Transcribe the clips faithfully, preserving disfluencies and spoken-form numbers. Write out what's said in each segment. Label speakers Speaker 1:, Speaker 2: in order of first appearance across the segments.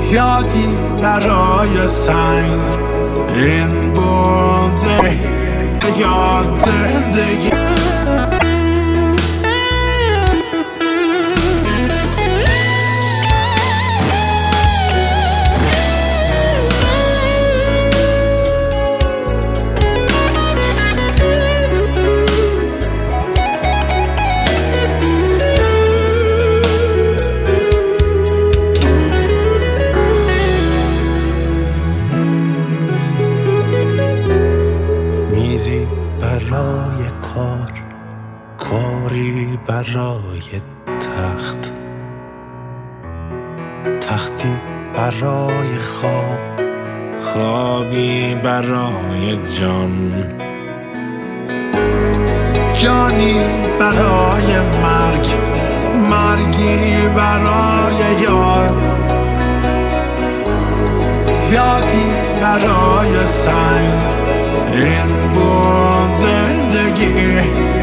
Speaker 1: یادی برای سنگ این بوده یاد زندگی. میزی برای کار، کاری برای تخت، تختی برای خواب، خوابی برای جان، جانی برای مرگ، مرگی برای یاد، یادی برای سنگ این بود زندگی.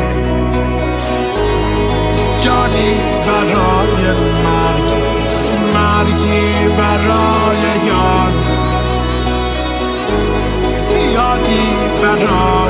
Speaker 1: جانی برای مرگ، مرگی برای یاد، یادی برای